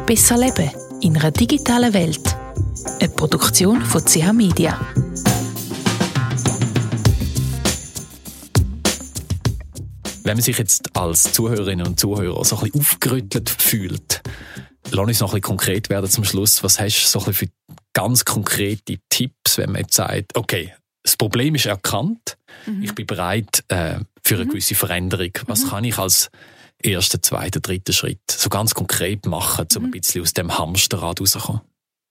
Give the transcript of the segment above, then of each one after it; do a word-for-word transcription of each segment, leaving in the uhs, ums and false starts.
Besser leben in einer digitalen Welt. Eine Produktion von C H Media. Wenn man sich jetzt als Zuhörerinnen und Zuhörer so ein bisschen aufgerüttelt fühlt, lass uns noch ein bisschen konkret werden zum Schluss. Was hast du so ein bisschen für ganz konkrete Tipps, wenn man jetzt sagt, okay, das Problem ist erkannt, mhm. ich bin bereit äh, für eine mhm. gewisse Veränderung. Was mhm. kann ich als ersten, zweiten, dritten Schritt so ganz konkret machen, um mhm. ein bisschen aus dem Hamsterrad rauszukommen?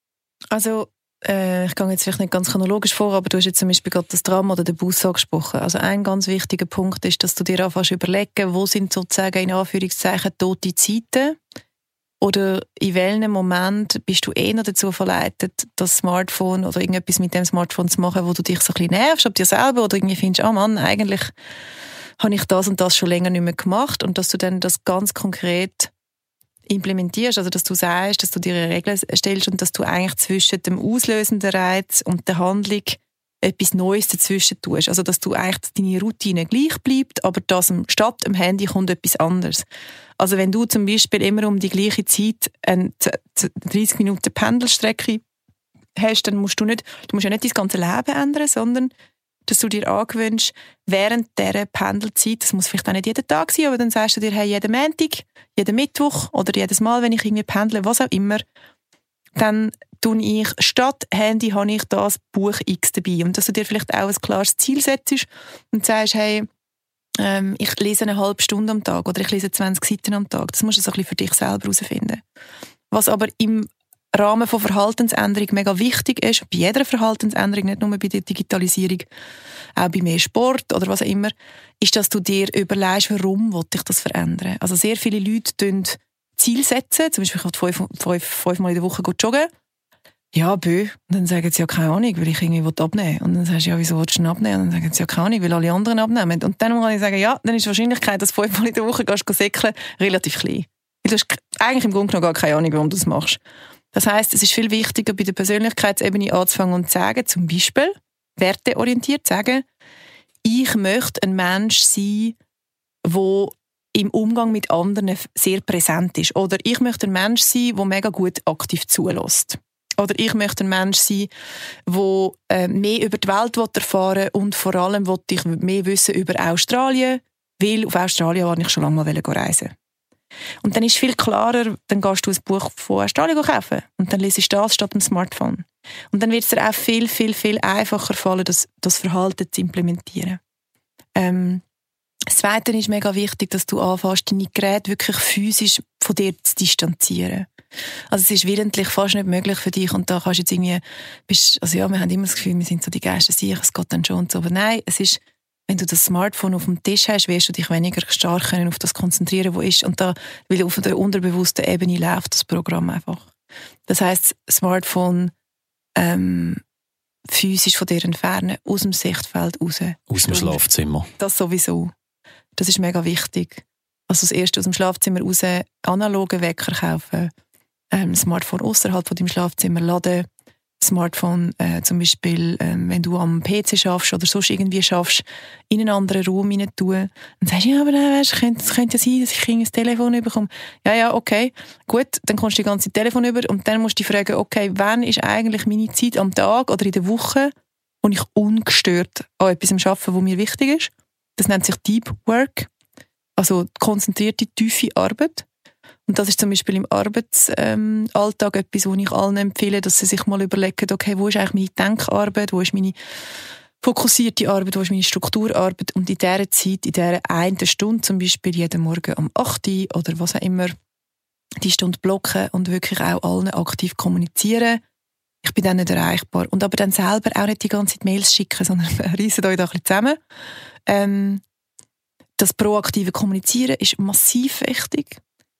Also, äh, ich gehe jetzt vielleicht nicht ganz chronologisch vor, aber du hast jetzt zum Beispiel gerade das Tram oder den Bus angesprochen. Also ein ganz wichtiger Punkt ist, dass du dir anfängst überlegen, wo sind sozusagen in Anführungszeichen tote Zeiten oder in welchem Moment bist du eher dazu verleitet, das Smartphone oder irgendetwas mit dem Smartphone zu machen, wo du dich so ein bisschen nervst, ob dir selber oder irgendwie findest, ah Mann, eigentlich habe ich das und das schon länger nicht mehr gemacht, und dass du dann das ganz konkret implementierst, also dass du sagst, dass du dir eine Regel stellst und dass du eigentlich zwischen dem auslösenden Reiz und der Handlung etwas Neues dazwischen tust. Also dass du eigentlich deine Routine gleich bleibt, aber dass statt dem Handy kommt etwas anderes. Also wenn du zum Beispiel immer um die gleiche Zeit eine dreißig Minuten Pendelstrecke hast, dann musst du nicht, du musst ja nicht dein ganze Leben ändern, sondern dass du dir angewöhnst, während dieser Pendelzeit, das muss vielleicht auch nicht jeden Tag sein, aber dann sagst du dir, hey, jeden Montag, jeden Mittwoch oder jedes Mal, wenn ich irgendwie pendle, was auch immer, dann tue ich, statt Handy habe ich das Buch X dabei. Und dass du dir vielleicht auch ein klares Ziel setzt und sagst, hey, ähm, ich lese eine halbe Stunde am Tag oder ich lese zwanzig Seiten am Tag. Das musst du so ein bisschen für dich selber herausfinden. Was aber im Rahmen von Verhaltensänderung mega wichtig ist, bei jeder Verhaltensänderung, nicht nur bei der Digitalisierung, auch bei mehr Sport oder was auch immer, ist, dass du dir überlegst, warum will ich das verändern. Also sehr viele Leute setzen Ziele setzen, zum Beispiel ich will fünf, fünf, fünfmal in der Woche joggen. Ja, bö. Und dann sagen sie, ja, keine Ahnung, weil ich irgendwie abnehmen will. Und dann sagst du, ja, wieso willst du denn abnehmen? Und dann sagen sie, ja, keine Ahnung, weil alle anderen abnehmen. Und dann muss ich sagen, ja, dann ist die Wahrscheinlichkeit, dass du fünfmal in der Woche gehst, säckeln, relativ klein. Weil du hast eigentlich im Grunde genommen gar keine Ahnung, warum du das machst. Das heisst, es ist viel wichtiger, bei der Persönlichkeitsebene anzufangen und zu sagen, zum Beispiel, werteorientiert zu sagen, ich möchte ein Mensch sein, der im Umgang mit anderen sehr präsent ist. Oder ich möchte ein Mensch sein, der mega gut aktiv zulässt. Oder ich möchte ein Mensch sein, der äh, mehr über die Welt erfahren will und vor allem will ich mehr wissen über Australien, weil auf Australien wollte ich schon lange mal reisen. Und dann ist es viel klarer, dann gehst du ein Buch von Australien kaufen und dann liest du das statt dem Smartphone. Und dann wird es dir auch viel, viel, viel einfacher fallen, das, das Verhalten zu implementieren. Ähm, das Zweite ist mega wichtig, dass du anfängst, deine Geräte wirklich physisch von dir zu distanzieren. Also es ist willentlich fast nicht möglich für dich und da kannst du jetzt irgendwie, bist, also ja, wir haben immer das Gefühl, wir sind so die Geister sicher, es geht dann schon und so, aber nein, es ist, wenn du das Smartphone auf dem Tisch hast, wirst du dich weniger stark können auf das konzentrieren, was ist. Und da, weil auf der unterbewussten Ebene läuft das Programm einfach. Das heisst, Smartphone ähm, physisch von dir entfernen, aus dem Sichtfeld raus. Aus dem Schlafzimmer. Das sowieso. Das ist mega wichtig. Also das erste aus dem Schlafzimmer raus, analoge Wecker kaufen, ähm, Smartphone außerhalb von deinem Schlafzimmer laden, Smartphone äh, zum Beispiel, äh, wenn du am P C schaffst oder sonst irgendwie schaffst, in einen anderen Raum hinein tun. Dann sagst du, ja, aber nein, weißt, könnte, es könnte ja sein, dass ich ein Telefon bekomme. Ja, ja, okay, gut, dann kommst du die ganze Telefon über und dann musst du dich fragen, okay, wann ist eigentlich meine Zeit am Tag oder in der Woche, wo ich ungestört an etwas arbeite, was mir wichtig ist. Das nennt sich Deep Work, also konzentrierte, tiefe Arbeit. Und das ist zum Beispiel im Arbeitsalltag ähm, etwas, wo ich allen empfehle, dass sie sich mal überlegen, okay, wo ist eigentlich meine Denkarbeit, wo ist meine fokussierte Arbeit, wo ist meine Strukturarbeit, und in dieser Zeit, in dieser einen Stunde zum Beispiel jeden Morgen um acht Uhr oder was auch immer, die Stunde blocken und wirklich auch allen aktiv kommunizieren. Ich bin dann nicht erreichbar. Und aber dann selber auch nicht die ganze Zeit Mails schicken, sondern reissen euch da ein bisschen zusammen. Ähm, das proaktive Kommunizieren ist massiv wichtig.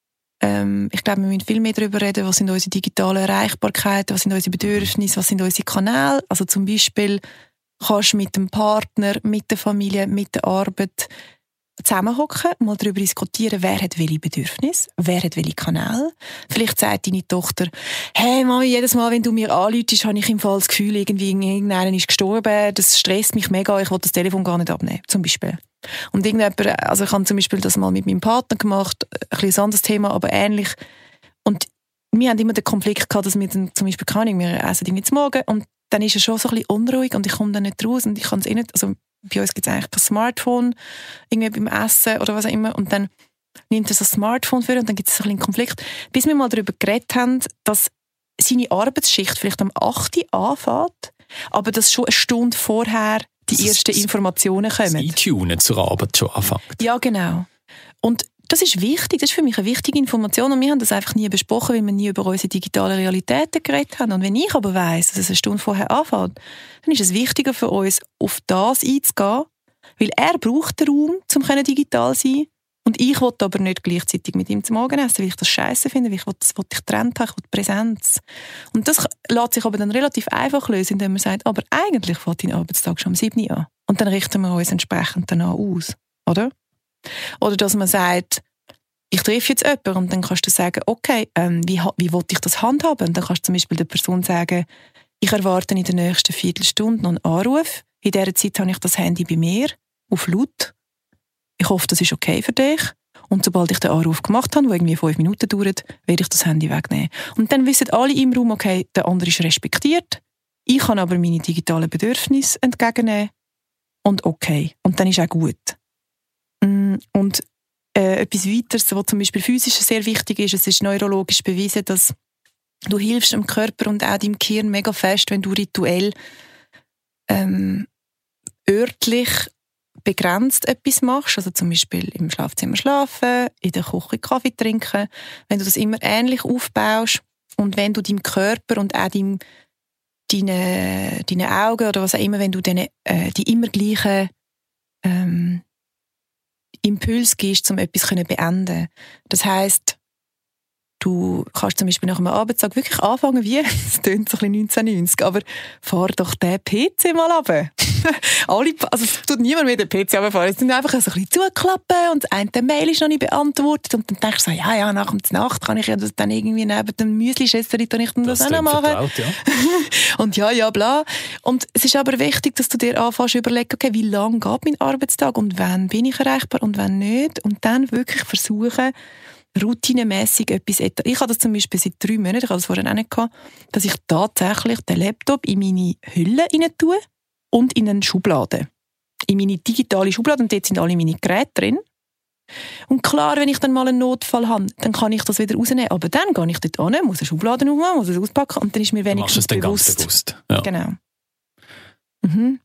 Ähm, ich glaube, wir müssen viel mehr darüber reden, was sind unsere digitalen Erreichbarkeiten, was sind unsere Bedürfnisse, was sind unsere Kanäle. Also zum Beispiel kannst du mit dem Partner, mit der Familie, mit der Arbeit zusammenhocken, mal darüber diskutieren, wer hat welche Bedürfnisse, wer hat welche Kanäle. Vielleicht sagt deine Tochter, hey Mami, jedes Mal, wenn du mir anrufst, habe ich im Fall das Gefühl, irgendwie irgendeiner ist gestorben, das stresst mich mega, ich will das Telefon gar nicht abnehmen, zum Beispiel. Und irgendjemand, also ich habe zum Beispiel das mal mit meinem Partner gemacht, ein bisschen ein anderes Thema, aber ähnlich. Und wir haben immer den Konflikt gehabt, dass wir dann zum Beispiel, keine Ahnung, wir essen irgendwie zum Morgen und dann ist er schon so ein bisschen unruhig und ich komme dann nicht raus und ich kann es eh nicht, also bei uns gibt es eigentlich kein Smartphone irgendwie beim Essen oder was auch immer und dann nimmt er so ein Smartphone für und dann gibt es so ein bisschen einen Konflikt. Bis wir mal darüber geredet haben, dass seine Arbeitsschicht vielleicht am acht Uhr anfängt, aber dass schon eine Stunde vorher die das ersten ist, Informationen kommen. Das Eintunen zur Arbeit schon anfängt. Ja, genau. Und das ist wichtig, das ist für mich eine wichtige Information und wir haben das einfach nie besprochen, weil wir nie über unsere digitalen Realitäten geredet haben. Und wenn ich aber weiss, dass es eine Stunde vorher anfängt, dann ist es wichtiger für uns, auf das einzugehen, weil er braucht den Raum, um digital zu sein. Und ich will aber nicht gleichzeitig mit ihm zum Morgen essen, weil ich das scheiße finde, weil ich will, das will ich getrennt haben, ich will Präsenz. Und das lässt sich aber dann relativ einfach lösen, indem man sagt, aber eigentlich fängt dein Arbeitstag schon um sieben Uhr an. Und dann richten wir uns entsprechend danach aus, oder? Oder dass man sagt, ich treffe jetzt jemanden und dann kannst du sagen, okay, ähm, wie, wie will ich das handhaben? Und dann kannst du zum Beispiel der Person sagen, ich erwarte in der nächsten Viertelstunde noch einen Anruf. In dieser Zeit habe ich das Handy bei mir auf laut. Ich hoffe, das ist okay für dich. Und sobald ich den Anruf gemacht habe, der irgendwie fünf Minuten dauert, werde ich das Handy wegnehmen. Und dann wissen alle im Raum, okay, der andere ist respektiert. Ich kann aber meine digitalen Bedürfnisse entgegennehmen. Und okay. Und dann ist auch gut. Und äh, etwas weiteres, was zum Beispiel physisch sehr wichtig ist, es ist neurologisch bewiesen, dass du hilfst dem Körper und auch deinem Gehirn mega fest, wenn du rituell ähm, örtlich begrenzt etwas machst, also zum Beispiel im Schlafzimmer schlafen, in der Küche Kaffee trinken, wenn du das immer ähnlich aufbaust und wenn du deinem Körper und auch deinem, deine, deine Augen oder was auch immer, wenn du denen, äh, die immer gleichen ähm, Impuls gibst, um etwas zu beenden. Das heisst, du kannst zum Beispiel nach einem Arbeitstag wirklich anfangen wie, es klingt so ein bisschen neunzehnhundertneunzig, aber fahr doch den P C mal runter. Alle, also es tut niemand mehr den P C runterfahren. Es sind einfach so ein bisschen zuklappen und das eine Mail ist noch nicht beantwortet und dann denkst du so, ja, ja, nach der Nacht kann ich ja das dann irgendwie neben dem Müsli-Schässerli dann ich das, das auch noch machen. Vertraut, ja. Und ja, ja, bla. Und es ist aber wichtig, dass du dir anfängst zu überlegen, okay, wie lang geht mein Arbeitstag und wann bin ich erreichbar und wann nicht und dann wirklich versuchen, routinemässig etwas. Ich habe das zum Beispiel seit drei Monaten, ich habe das vorher auch nicht gehabt, dass ich tatsächlich den Laptop in meine Hülle rein tue und in eine Schublade. In meine digitale Schublade und dort sind alle meine Geräte drin. Und klar, wenn ich dann mal einen Notfall habe, dann kann ich das wieder rausnehmen. Aber dann gehe ich dort hin, muss eine Schublade aufmachen, muss es auspacken und dann ist mir wenigstens bewusst. Du machst bewusst. es dann ganz bewusst. Ja. Genau. Mhm.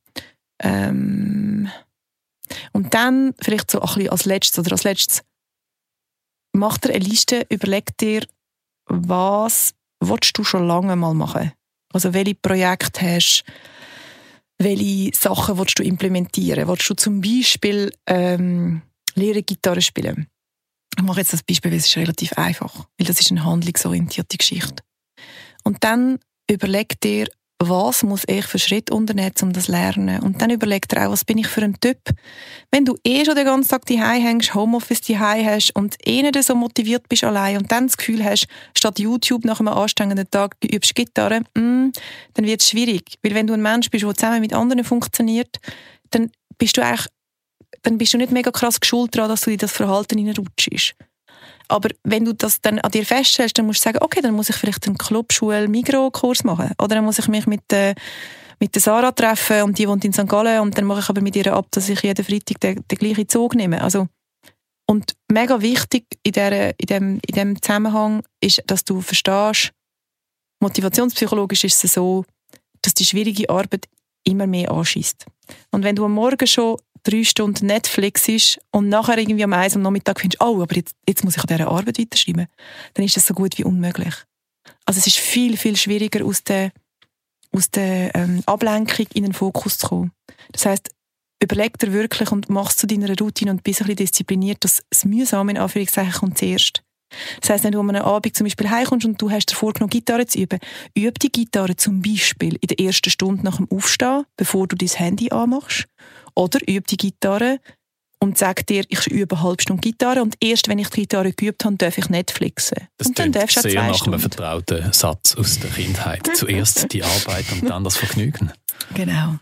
Ähm. Und dann vielleicht so ein bisschen als letztes oder als letztes mach dir eine Liste, überleg dir, was willst du schon lange mal machen? Also welche Projekte hast du, welche Sachen willst du implementieren? Willst du zum Beispiel ähm, lernen, Gitarre spielen? Ich mache jetzt das Beispiel, weil es ist relativ einfach, weil das ist eine handlungsorientierte Geschichte. Und dann überleg dir, was muss ich für Schritte unternehmen, um das zu lernen? Und dann überleg dir auch, was bin ich für ein Typ? Wenn du eh schon den ganzen Tag daheim hängst, Homeoffice daheim hast und eh nicht so motiviert bist allein und dann das Gefühl hast, statt YouTube nach einem anstrengenden Tag übst Gitarre, mm, dann wird es schwierig. Weil wenn du ein Mensch bist, der zusammen mit anderen funktioniert, dann bist du eigentlich, dann bist du nicht mega krass geschult daran, dass du in das Verhalten hineinrutschst. Aber wenn du das dann an dir feststellst, dann musst du sagen, okay, dann muss ich vielleicht einen Clubschule-Migros-Kurs machen. Oder dann muss ich mich mit, äh, mit der Sarah treffen und die wohnt in Sankt Gallen und dann mache ich aber mit ihr ab, dass ich jeden Freitag den, den gleichen Zug nehme. Also, und mega wichtig in, der, in, dem, in dem Zusammenhang ist, dass du verstehst, motivationspsychologisch ist es so, dass die schwierige Arbeit immer mehr anschießt. Und wenn du am Morgen schon drei Stunden Netflix ist und nachher irgendwie am eins am Nachmittag findest, oh, aber jetzt, jetzt muss ich an dieser Arbeit weiterschreiben, dann ist das so gut wie unmöglich. Also es ist viel, viel schwieriger, aus der, aus der ähm, Ablenkung in den Fokus zu kommen. Das heisst, überleg dir wirklich und mach es zu deiner Routine und bist ein bisschen diszipliniert, dass das Mühsame in Anführungszeichen kommt zuerst. Das heisst, wenn du an einem Abend zum Beispiel heimkommst und du hast dir vorgenommen, Gitarre zu üben, üb die Gitarre zum Beispiel in der ersten Stunde nach dem Aufstehen, bevor du dein Handy anmachst. Oder üb die Gitarre und sag dir, ich übe eine halbe Stunde Gitarre und erst wenn ich die Gitarre geübt habe, darf ich Netflixen. Das und dann darfst du sehr zwei nach Stunden. einem vertrauten Satz aus der Kindheit. Zuerst die Arbeit und dann das Vergnügen. Genau.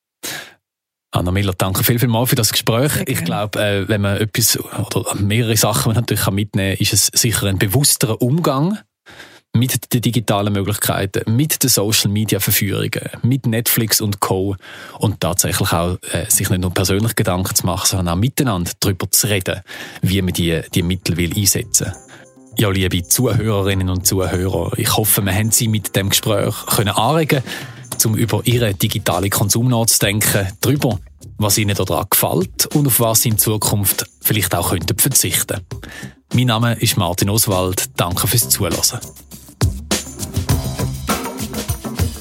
Anna Miller, danke viel, viel mal für das Gespräch. Ich glaube, äh, wenn man etwas oder mehrere Sachen man natürlich mitnehmen kann, ist es sicher ein bewussterer Umgang Mit den digitalen Möglichkeiten, mit den Social-Media-Verführungen, mit Netflix und Co. Und tatsächlich auch äh, sich nicht nur persönlich Gedanken zu machen, sondern auch miteinander darüber zu reden, wie man die, die Mittel will einsetzen will. Ja, liebe Zuhörerinnen und Zuhörer, ich hoffe, wir haben Sie mit dem Gespräch können anregen, um über Ihren digitalen Konsum nachzudenken, darüber, was Ihnen daran gefällt und auf was Sie in Zukunft vielleicht auch könnten verzichten. Mein Name ist Martin Oswald. Danke fürs Zuhören.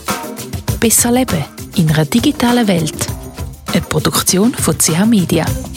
Besser leben in einer digitalen Welt. Eine Produktion von C H Media.